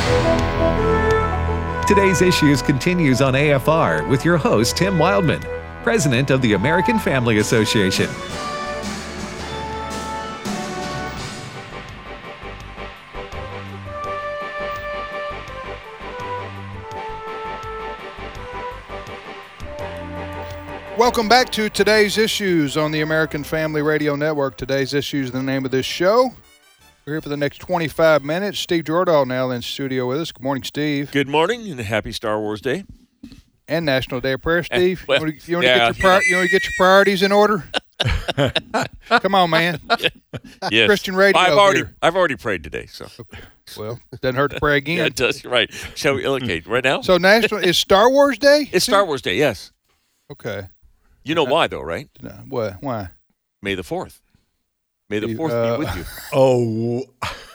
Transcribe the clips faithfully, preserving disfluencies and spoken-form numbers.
Today's Issues continues on A F R with your host, Tim Wildman, President of the American Family Association. Welcome back to Today's Issues on the American Family Radio Network. Today's Issues is the name of this show. We're here for the next twenty-five minutes. Steve Jordahl now in studio with us. Good morning, Steve. Good morning and happy Star Wars Day. And National Day of Prayer, Steve. Well, you want to, you want yeah, to get your pri- you want to get your priorities in order? Come on, man. Yes. Christian radio I've already here. I've already prayed today, so Well, doesn't hurt to pray again. yeah, it does. Right? Shall we? Okay, right now. So National is Star Wars Day? It's Star Wars Day. Yes. Okay. You know why though, right? No, what? Why? May the fourth. May the You, fourth uh, be with you. Oh,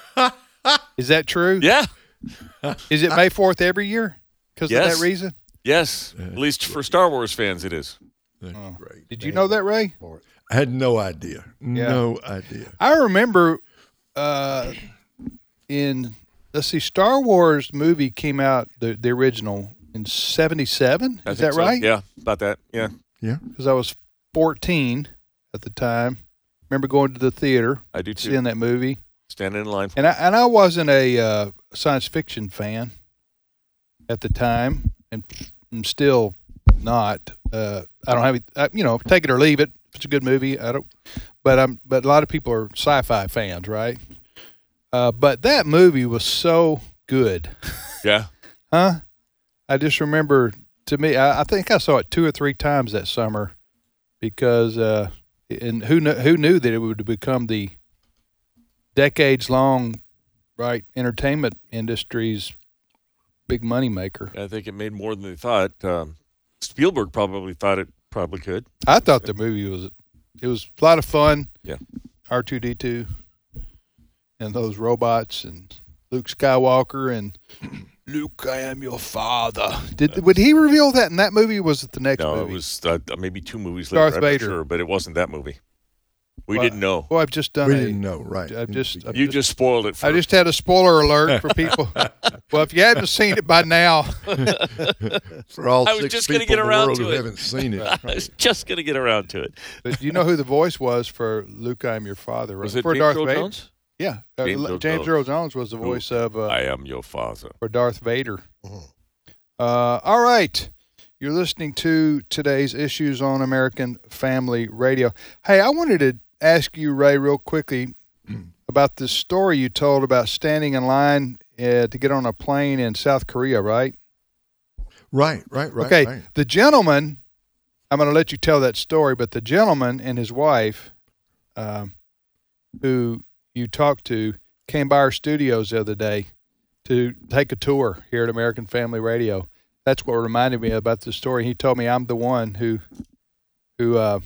Is that true? Yeah. Is it May fourth every year? Because Yes. of that reason? Yes. At least for Star Wars fans, it is. that's Oh. great. Did you know that, Ray? I had no idea. No idea. I remember uh, in, let's see, Star Wars movie came out, the, the original, in seventy-seven. I Is think that so. right? Yeah, about that. Yeah. Yeah. Because I was fourteen at the time. Remember going to the theater, I do too. seeing that movie. Standing in line. For And I, and I wasn't a uh, science fiction fan at the time, and I'm still not. Uh, I don't have, I, you know, take it or leave it. If it's a good movie, I don't. But I'm. But a lot of people are sci-fi fans, right? Uh, but that movie was so good, yeah. huh? I just remember. To me, I, I think I saw it two or three times that summer, because uh, and who kn- who knew that it would become the decades long, right, entertainment industry's big money maker. I think it made more than they thought. Um, Spielberg probably thought it probably could. I thought the movie was it was a lot of fun. Yeah. R two D two and those robots and Luke Skywalker and Luke, I am your father. Did would he reveal that in that movie? Or was it the next No, movie? it was uh, maybe two movies Darth later. I'm not Vader. sure, but it wasn't that movie. We Well, didn't know. Well, I've just done We a, didn't know, right? I've just, I've You just, just spoiled it. For I just had a spoiler alert for people. Well, if you hadn't seen it by now, For all I was six just people gonna get in the around world to who it. haven't seen it. I was just going to get around to it. but you know who the voice was for Luke, I am your father, right? Was it for James Darth Earl Vader. Jones? Yeah, uh, James James, Earl James Jones. Earl Jones was the voice of uh, I am your father. for Darth Vader. Mhm. Uh, all right. You're listening to today's Issues on American Family Radio. Hey, I wanted to ask you, Ray, real quickly about this story you told about standing in line uh, to get on a plane in South Korea, right? Right, right, right. okay. right. The gentleman, I'm going to let you tell that story, but the gentleman and his wife um, who you talked to came by our studios the other day to take a tour here at American Family Radio. That's what reminded me about the story. He told me I'm the one who who uh,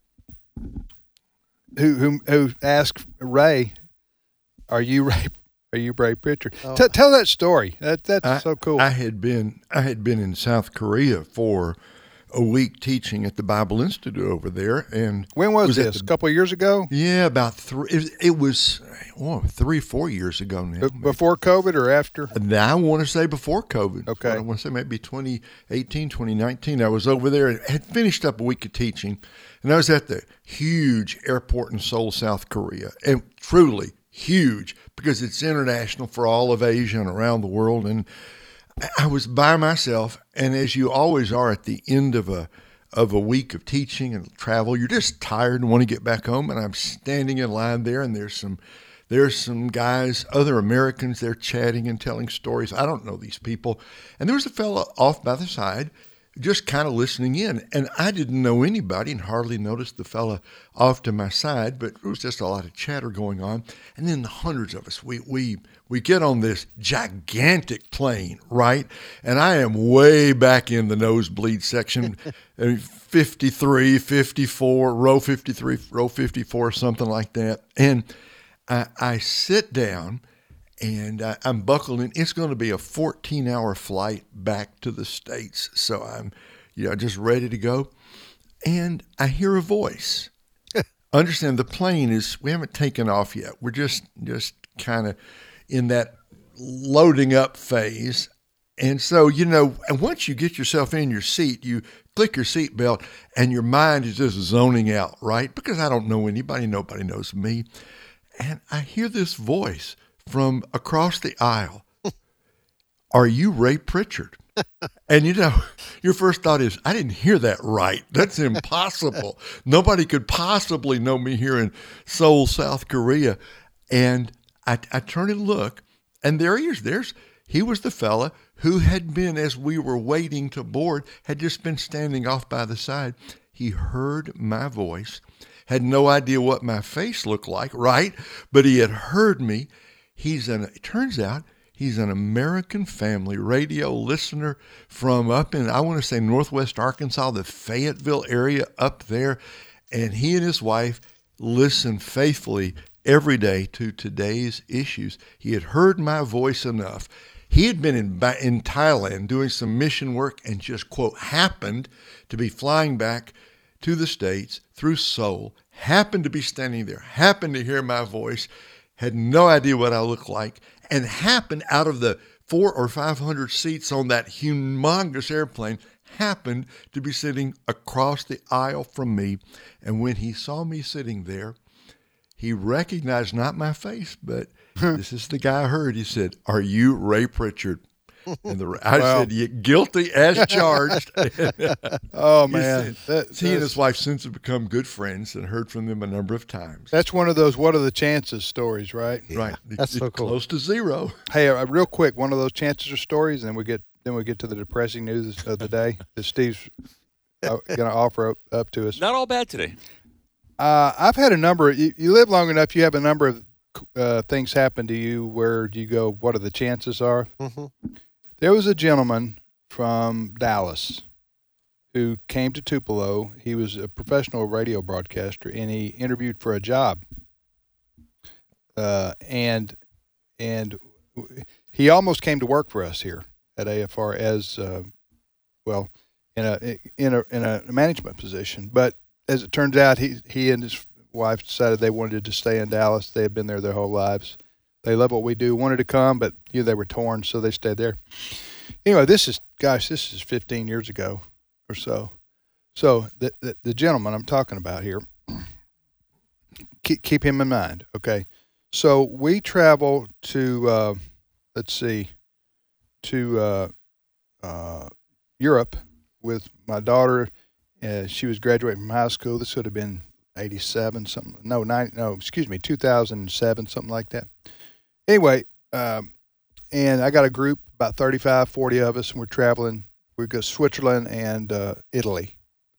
who who who asked Ray, "Are you Ray? Are you Ray Pritchard?" Oh. T- tell that story. That that's I, so cool. I had been I had been in South Korea for a week teaching at the Bible Institute over there, and when was, was at this? the- a couple of years ago? yeah, about three. It, it was oh, three, four years ago now. B- before COVID or after? Now, I want to say before COVID. Okay. I want to say maybe twenty eighteen, twenty nineteen. I was over there and had finished up a week of teaching, and I was at the huge airport in Seoul, South Korea, and truly huge because it's international for all of Asia and around the world. And I was by myself, and as you always are at the end of a of a week of teaching and travel, you're just tired and want to get back home. And I'm standing in line there, and there's some there's some guys, other Americans, they're chatting and telling stories. I don't know these people, and there was a fella off by the side, just kind of listening in. And I didn't know anybody and hardly noticed the fella off to my side, but there was just a lot of chatter going on. And then the hundreds of us, we we we get on this gigantic plane, right? And I am way back in the nosebleed section, fifty-three, fifty-four, row fifty-three, row fifty-four, something like that. And I, I sit down, and I, I'm buckled in. It's going to be a fourteen-hour flight back to the States, so I'm, you know, just ready to go. And I hear a voice. Understand, the plane is, we haven't taken off yet. We're just just kind of in that loading up phase. And so, you know, and once you get yourself in your seat, you click your seatbelt and your mind is just zoning out, right? Because I don't know anybody, nobody knows me. And I hear this voice from across the aisle. Are you Ray Pritchard? And, you know, your first thought is, I didn't hear that right. That's impossible. Nobody could possibly know me here in Seoul, South Korea. And I, I turn and look, and there he is. There's, he was the fella who had been, as we were waiting to board, had just been standing off by the side. He heard my voice, had no idea what my face looked like, right? But he had heard me. He's an, it turns out, he's an American Family radio listener from up in, I want to say, northwest Arkansas, the Fayetteville area up there. And he and his wife listen faithfully every day to today's issues. He had heard my voice enough. He had been in, in Thailand doing some mission work and just, quote, happened to be flying back to the States through Seoul, happened to be standing there, happened to hear my voice, had no idea what I looked like, and happened out of the four or five hundred seats on that humongous airplane, happened to be sitting across the aisle from me. And when he saw me sitting there, he recognized not my face, but this is the guy I heard. He said, "Are you Ray Pritchard?" And the I Wow. said, "Yeah, guilty as charged." Oh He man, said, that, he and that's, his wife since have become good friends and heard from them a number of times. that's one of those "what are the chances" stories, right? right. that's it's so cool. Close to zero. Hey, uh, real quick, one of those chances or stories, and then we get then we get to the depressing news of the day that Steve's uh, going to offer up, up to us. Not all bad today. Uh, I've had a number. You, you live long enough, you have a number of uh, things happen to you where you go, "What are the chances are?" Mm-hmm. There was a gentleman from Dallas who came to Tupelo. He was a professional radio broadcaster, and he interviewed for a job. Uh, and and he almost came to work for us here at A F R as uh, well in a in a in a management position. But as it turns out, he he and his wife decided they wanted to stay in Dallas. They had been there their whole lives. They love what we do, wanted to come, but you know, they were torn, so they stayed there. Anyway, this is, gosh, this is fifteen years ago or so. So the the, the gentleman I'm talking about here, keep, keep him in mind, okay? So we travel to, uh, let's see, to uh, uh, Europe with my daughter. Uh, she was graduating from high school. This would have been eighty-seven, something. No, nine, no, excuse me, two thousand seven, something like that. Anyway, um, and I got a group, about thirty-five, forty of us, and we're traveling. We go to Switzerland and uh, Italy.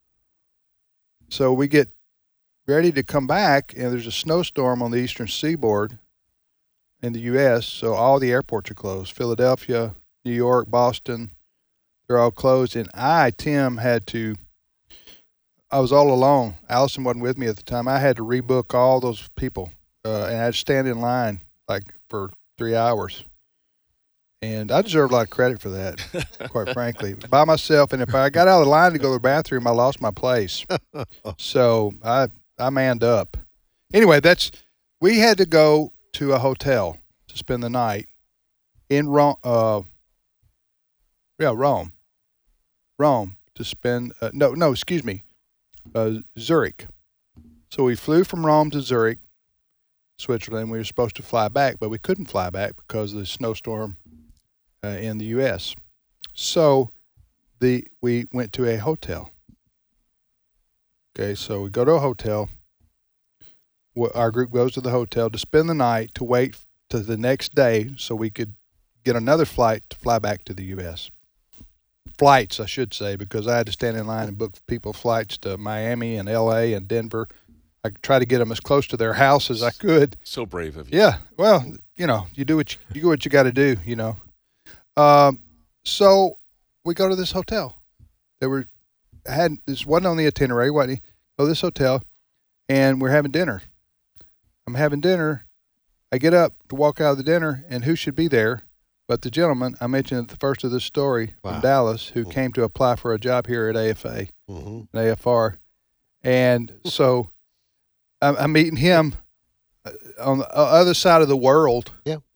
So we get ready to come back, and there's a snowstorm on the eastern seaboard in the U S, so all the airports are closed. Philadelphia, New York, Boston, they're all closed. And I, Tim, had to, I was all alone. Allison wasn't with me at the time. I had to rebook all those people, uh, and I had to stand in line like for three hours. And I deserve a lot of credit for that, quite frankly, by myself. And if I got out of the line to go to the bathroom, I lost my place. So I I manned up. Anyway, that's we had to go to a hotel to spend the night in Rome. Uh, yeah, Rome. Rome to spend. Uh, no, no, excuse me, uh, Zurich. So we flew from Rome to Zurich, Switzerland. We were supposed to fly back, but we couldn't fly back because of the snowstorm uh, in the U S. So the we went to a hotel. Okay, so we go to a hotel. Our group goes to the hotel to spend the night, to wait to the next day so we could get another flight to fly back to the U S. Flights, I should say, because I had to stand in line and book people flights to Miami and L A and Denver. I tried to get them as close to their house as I could. So brave of you. Yeah, well, you know, you do what you, you do what you got to do, you know. Um, so we go to this hotel. There were had this wasn't on the itinerary. What? Go to this hotel, and we're having dinner. I'm having dinner. I get up to walk out of the dinner, and who should be there but the gentleman I mentioned at the first of this story Wow. from Dallas, who came to apply for a job here at A F A, Mm-hmm. A F R, and so I'm, I'm meeting him on the other side of the world. Yeah.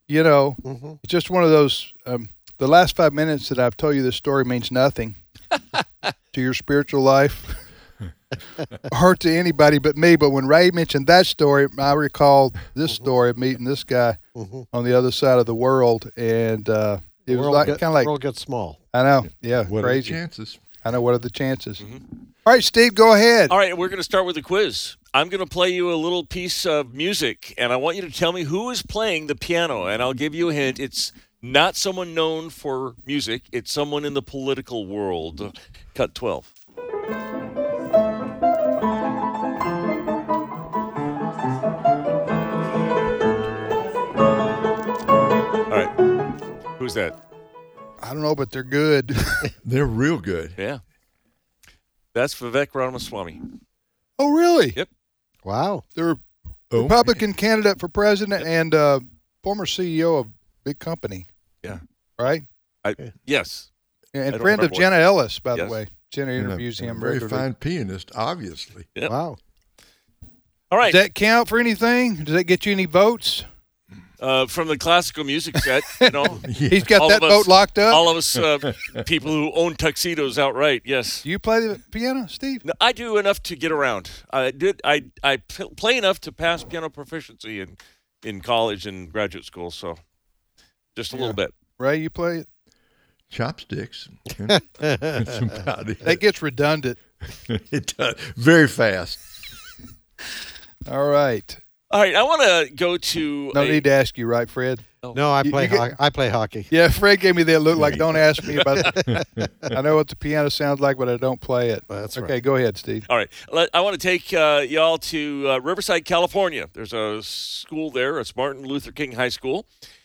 You know, Mm-hmm. it's just one of those. Um, the last five minutes that I've told you this story means nothing to your spiritual life or to anybody but me. But when Ray mentioned that story, I recalled this Mm-hmm. story of meeting this guy Mm-hmm. on the other side of the world, and uh, it was world like get, kind of like world gets small. I know, yeah, What are the crazy. chances? I know. What are the chances? All right, Steve, go ahead. All right, we're going to start with a quiz. I'm going to play you a little piece of music, and I want you to tell me who is playing the piano. And I'll give you a hint. It's not someone known for music. It's someone in the political world. Cut twelve. All right. Who's that? I don't know, but they're good. They're real good. Yeah. That's Vivek Ramaswamy. Oh, really? Yep. Wow. They're Oh, Republican candidate for president and uh, former C E O of big company. Yeah. Right? I, yes. And don't friend of remember Jenna Ellis, by Yes. the way. Jenna and a- interviews and a him very regularly. fine pianist, obviously. Yep. Wow. All right. Does that count for anything? Does that get you any votes? Uh, from the classical music set, you know, He's got All that of us- vote locked up. all of us uh, people who own tuxedos outright. Yes. Do you play the piano, Steve? No, I do enough to get around. I did. I I p- play enough to pass piano proficiency in in college and graduate school. So, just a Yeah. little bit. Ray, you play it? Chopsticks. That's about it. That gets redundant. It does. Very fast. All right. All right. I want to go to. No a, need to ask you, right, Fred? No, I You- play. you get- ho- I play hockey. Yeah, Fred gave me that look like, don't ask me about it. I know what the piano sounds like, but I don't play it. That's okay, right. go ahead, Steve. All right. Let- I want to take uh, y'all to uh, Riverside, California. There's a school there. It's Martin Luther King High School.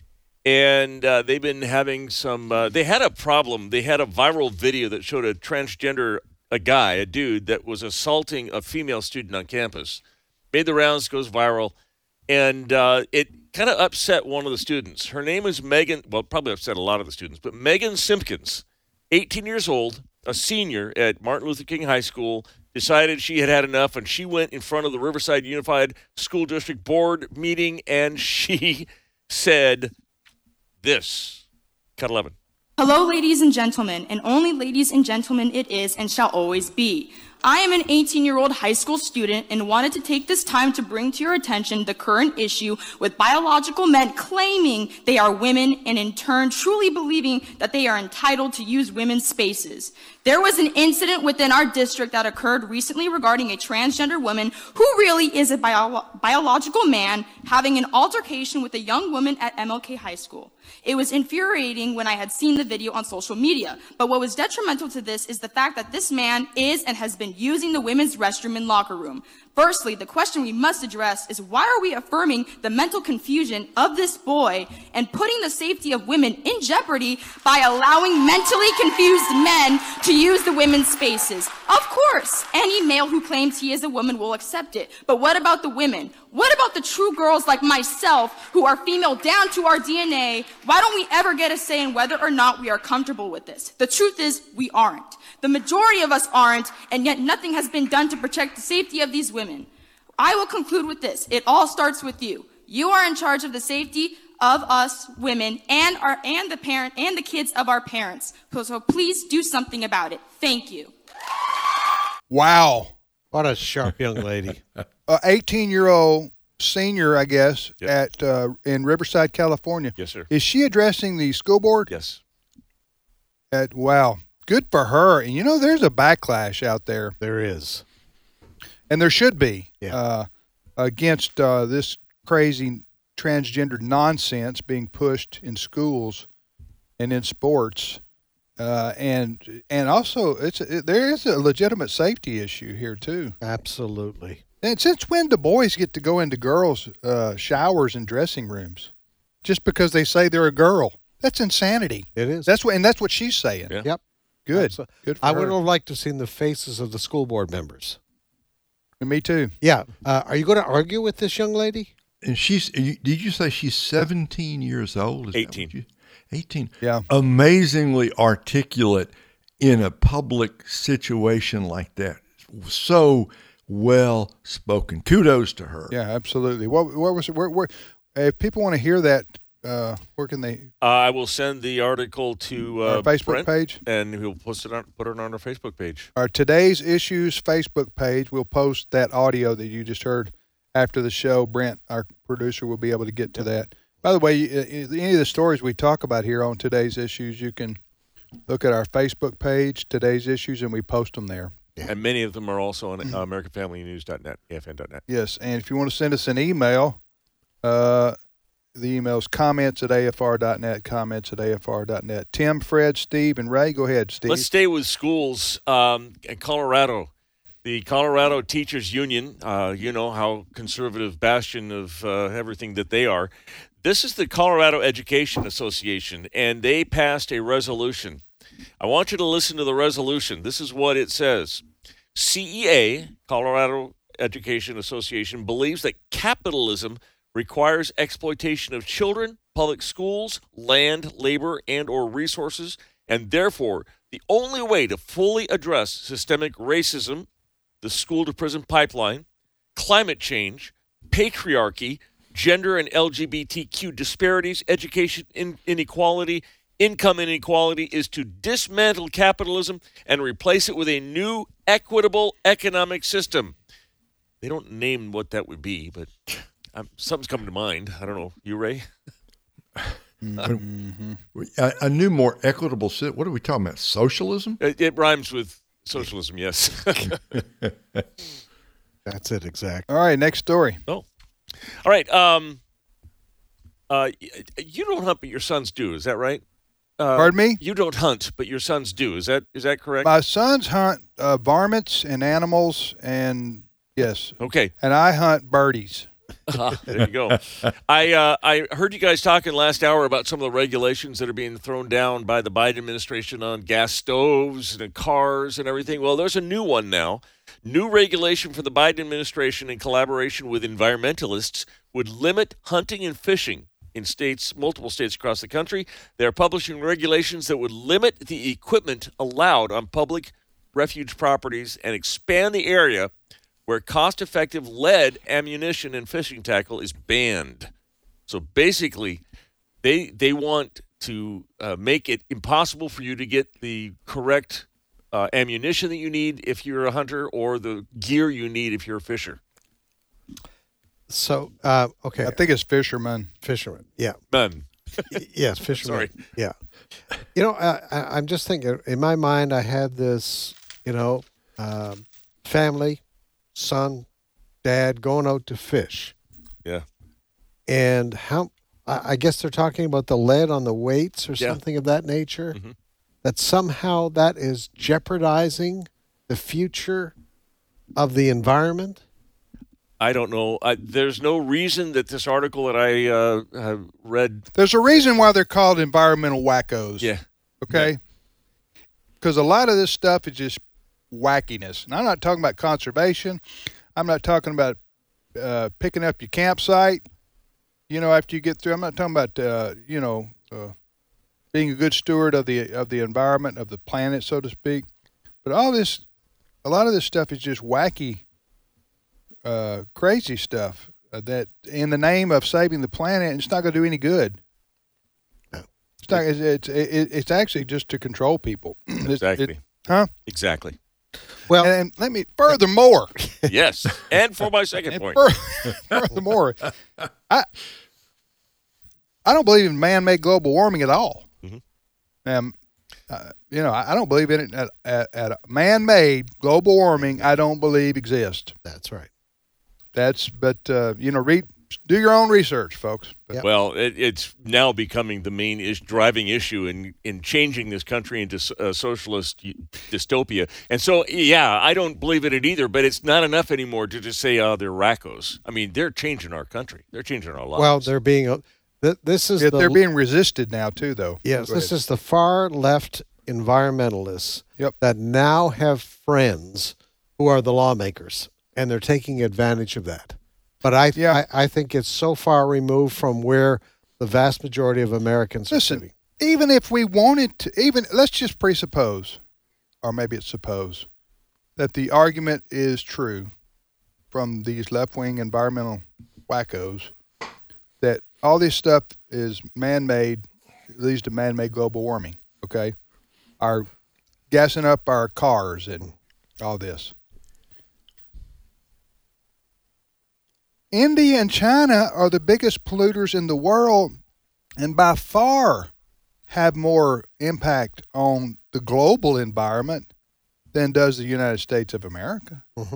And uh, they've been having some uh, – they had a problem. They had a viral video that showed a transgender – a guy, a dude, that was assaulting a female student on campus. Made the rounds, goes viral. And uh, it kind of upset one of the students. Her name is Megan – well, probably upset a lot of the students. But Megan Simpkins, eighteen years old, a senior at Martin Luther King High School, decided she had had enough, and she went in front of the Riverside Unified School District Board meeting, and she said – this. Cut eleven. Hello, ladies and gentlemen, and only ladies and gentlemen it is and shall always be. I am an eighteen-year-old high school student and wanted to take this time to bring to your attention the current issue with biological men claiming they are women and in turn truly believing that they are entitled to use women's spaces. There was an incident within our district that occurred recently regarding a transgender woman who really is a bio- biological man having an altercation with a young woman at M L K High School. It was infuriating when I had seen the video on social media, but what was detrimental to this is the fact that this man is and has been using the women's restroom and locker room. Firstly, the question we must address is why are we affirming the mental confusion of this boy and putting the safety of women in jeopardy by allowing mentally confused men to use the women's spaces? Of course, any male who claims he is a woman will accept it. But what about the women? What about the true girls like myself who are female down to our D N A? Why don't we ever get a say in whether or not we are comfortable with this? The truth is, we aren't. The majority of us aren't, and yet nothing has been done to protect the safety of these women. I will conclude with this. It all starts with you. You are in charge of the safety of us women and our and the parent and the kids of our parents. So, so please do something about it. Thank you. Wow. What a sharp young lady. A eighteen-year-old senior, I guess, Yep. at uh, in Riverside, California. Yes, sir. Is she addressing the school board? Yes. At, wow. Good for her. And, you know, there's a backlash out there, There is. and there should be, Yeah. uh, against uh, this crazy transgender nonsense being pushed in schools and in sports. Uh, and and also, it's it, there is a legitimate safety issue here, too. Absolutely. And since when do boys get to go into girls' uh, showers and dressing rooms just because they say they're a girl? That's insanity. It is. That's what, and that's what she's saying. Yeah. Yep. Good. Abso- Good for I her. would have liked to have seen the faces of the school board members. Me too. Yeah. Uh, are you going to argue with this young lady? And she's, you- did you say she's seventeen years old? Is that what eighteen. you- eighteen. Yeah. Amazingly articulate in a public situation like that. So well spoken. Kudos to her. Yeah, absolutely. What what was it? Where, where, if people want to hear that Uh, where can they? Uh, I will send the article to uh, Our Facebook Brent, page? and he'll post it on, put it on our Facebook page. Our Today's Issues Facebook page. We'll post that audio that you just heard after the show. Brent, our producer, will be able to get to that. By the way, any of the stories we talk about here on Today's Issues, you can look at our Facebook page, Today's Issues, and we post them there. Yeah. And many of them are also on uh, American Family News dot net, A F N dot net. Yes, and if you want to send us an email, uh, the email is comments at A F R dot net, comments at A F R dot net. Tim, Fred, Steve, and Ray, go ahead, Steve. Let's stay with schools um, in Colorado. The Colorado Teachers Union, uh, you know how conservative bastion of uh, everything that they are. This is the Colorado Education Association, and they passed a resolution. I want you to listen to the resolution. This is what it says. C E A, Colorado Education Association, believes that capitalism requires exploitation of children, public schools, land, labor, and or resources, and therefore the only way to fully address systemic racism, the school-to-prison pipeline, climate change, patriarchy, gender and L G B T Q disparities, education in- inequality, income inequality is to dismantle capitalism and replace it with a new equitable economic system. They don't name what that would be, but um, something's coming to mind. I don't know. You, Ray? Mm-hmm. A, a new, more equitable system. What are we talking about? Socialism? It, it rhymes with socialism, yes. That's it, exactly. All right, next story. Oh. All right. Um, uh, you don't hunt, but your sons do. Is that right? Uh, Pardon me? You don't hunt, but your sons do. Is that is that correct? My sons hunt uh, varmints and animals, and yes. Okay. And I hunt birdies. Ah, there you go. I uh, I heard you guys talking last hour about some of the regulations that are being thrown down by the Biden administration on gas stoves and cars and everything. Well, there's a new one now. New regulation for the Biden administration in collaboration with environmentalists would limit hunting and fishing in states, multiple states across the country. They're publishing regulations that would limit the equipment allowed on public refuge properties and expand the area where cost-effective lead ammunition and fishing tackle is banned. So basically, they they want to uh, make it impossible for you to get the correct uh, ammunition that you need if you're a hunter or the gear you need if you're a fisher. So, uh, okay. I think it's fishermen. Fishermen. Yeah. None. Y- yes, fishermen. Sorry. Yeah. You know, uh, I, I'm just thinking, in my mind, I had this, you know, um, family, son, dad going out to fish. Yeah. And how, I, I guess they're talking about the lead on the weights or Yeah. something of that nature, Mhm. that somehow that is jeopardizing the future of the environment. I don't know. I, there's no reason that this article that I uh, have read. There's a reason why they're called environmental wackos. Yeah. Okay? Because a lot of this stuff is just wackiness. And I'm not talking about conservation. I'm not talking about uh, picking up your campsite, you know, after you get through. I'm not talking about, uh, you know, uh, being a good steward of the of the environment, of the planet, so to speak. But all this, a lot of this stuff is just wacky, uh, crazy stuff uh, that in the name of saving the planet, it's not going to do any good. It's not. It's it's, it, it's actually just to control people. It- Exactly. it- huh? Exactly. Well, And let me furthermore, Yes. And for my second and point. fur- furthermore, I I don't believe in man-made global warming at all. Mhm. Um, uh, you know, I, I don't believe in it. At, at, at man-made global warming, I don't believe exists. that's right. That's but uh, you know, read, do your own research, folks. But, Yep. Well, it, it's now becoming the main is driving issue in, in changing this country into s- uh, socialist dystopia. And so, yeah, I don't believe in it either, but it's not enough anymore to just say, oh, they're wackos. I mean, they're changing our country. They're changing our lives. Well, they're being, uh, th- this is Yeah, the, they're being resisted now too, though. yes, Go this ahead. is the far left environmentalists Yep. that now have friends who are the lawmakers, and they're taking advantage of that. But I, Yeah. I, I think it's so far removed from where the vast majority of Americans are Listen, sitting. even if we wanted to, even let's just presuppose, or maybe it's suppose, that the argument is true from these left-wing environmental wackos that all this stuff is man-made, leads to man-made global warming. Okay, our gassing up our cars and all this. India and China are the biggest polluters in the world, and by far have more impact on the global environment than does the United States of America. Mm-hmm.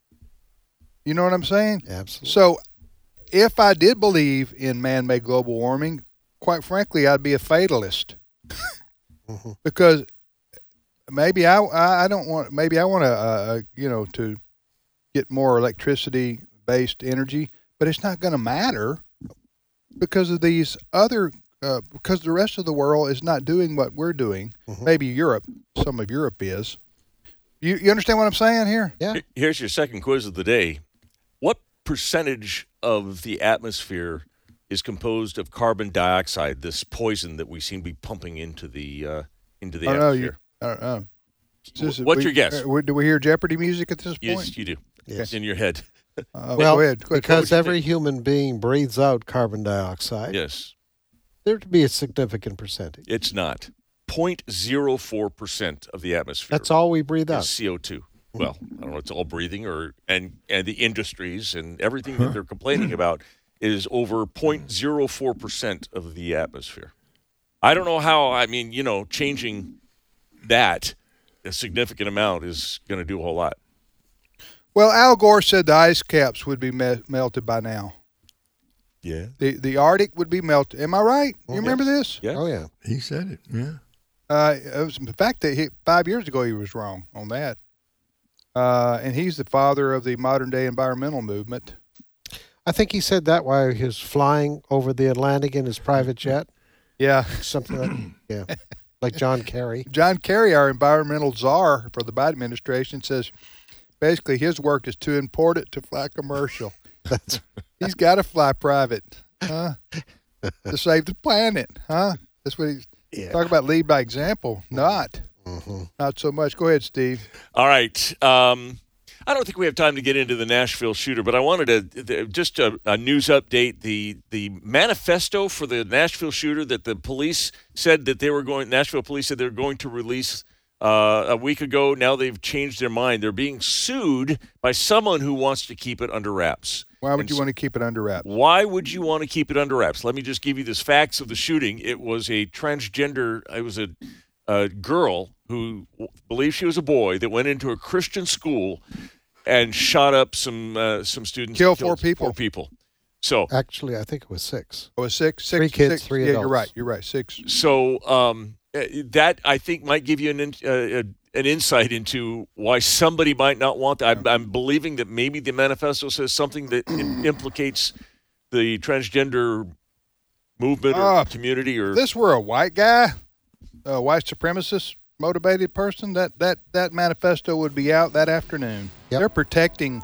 You know what I'm saying? Absolutely. So if I did believe in man-made global warming, quite frankly, I'd be a fatalist. Mm-hmm. Because maybe I, I don't want, maybe I want to, uh, you know, to get more electricity-based energy, but it's not going to matter because of these other, uh, because the rest of the world is not doing what we're doing. Mm-hmm. Maybe Europe, some of Europe is. You, you understand what I'm saying here? Yeah. Here's your second quiz of the day. What percentage of the atmosphere is composed of carbon dioxide, this poison that we seem to be pumping into the uh, into the I don't know. You, atmosphere? I don't know. Is this- What's we- your guess? uh, do we hear Jeopardy music at this point? Yes, you do. Yes. It's in your head. Uh, Well, go ahead. Go ahead. because What was every human being breathes out carbon dioxide, Yes. there to be a significant percentage. It's not. zero point zero four percent of the atmosphere That's all we breathe is out. C O two. Well, I don't know, it's all breathing or and, and the industries and everything that they're complaining about is over zero point zero four percent of the atmosphere. I don't know how, I mean, you know, changing that a significant amount is going to do a whole lot. Well, Al Gore said the ice caps would be me- melted by now. Yeah. The the Arctic would be melted. Am I right? You Yes. remember this? Yeah. Oh, yeah. He said it. Yeah. Uh, it was the fact that he, five years ago he was wrong on that. Uh, and he's the father of the modern day environmental movement. I think he said that while he was flying over the Atlantic in his private jet. Yeah. Something like yeah. Like John Kerry. John Kerry, our environmental czar for the Biden administration, says basically his work is too important to fly commercial. That's He's got to fly private, huh? To save the planet, huh? That's what he's Yeah. talking about. Lead by example, not, mm-hmm. not so much. Go ahead, Steve. All right. Um, I don't think we have time to get into the Nashville shooter, but I wanted to the, just a, a news update. The the manifesto for the Nashville shooter that the police said that they were going. Nashville police said they were going to release uh, a week ago. Now they've changed their mind. They're being sued by someone who wants to keep it under wraps. Why would And you so- want to keep it under wraps? Why would you want to keep it under wraps? Let me just give you the facts of the shooting. It was a transgender, it was a, a girl who w- believed she was a boy that went into a Christian school and shot up some uh, some students. Killed and four people. Four people. So, Actually, I think it was six. Oh, six, six, Three kids, six- three Yeah, adults. you're right. You're right. Six. so um, uh, that I think might give you an in, uh, an insight into why somebody might not want that. I'm, I'm believing that maybe the manifesto says something that im- implicates the transgender movement or Uh, community or If this were a white guy, a white supremacist motivated person, that that that manifesto would be out that afternoon. Yep. They're protecting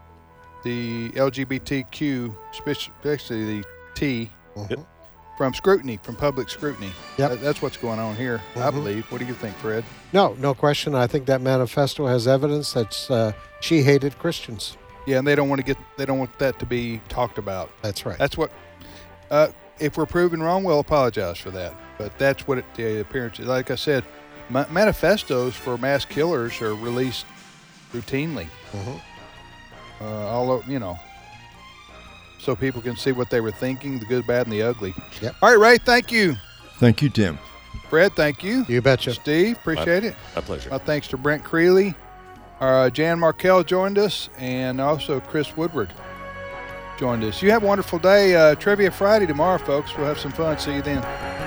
the L G B T Q, especially the T, Mhm. from scrutiny, from public scrutiny. Yep. That- that's what's going on here, I Mhm. believe. What do you think, Fred? No, no question. I think that manifesto has evidence that uh, she hated Christians. Yeah, and they don't want to get, they don't want that to be talked about. That's right. That's what. Uh, if we're proven wrong, we'll apologize for that. But that's what it, the appearance is. Like I said, ma- manifestos for mass killers are released routinely. Mhm. Uh, all o- you know, so people can see what they were thinking, the good, bad, and the ugly. Yep. All right, Ray, thank you. Thank you, Tim. Fred, thank you. You betcha. Steve, appreciate it. my pleasure. My thanks to Brent Creeley. Uh, Jan Markell joined us, and also Chris Woodward joined us. You have a wonderful day. Uh, Trivia Friday tomorrow, folks. We'll have some fun. See you then.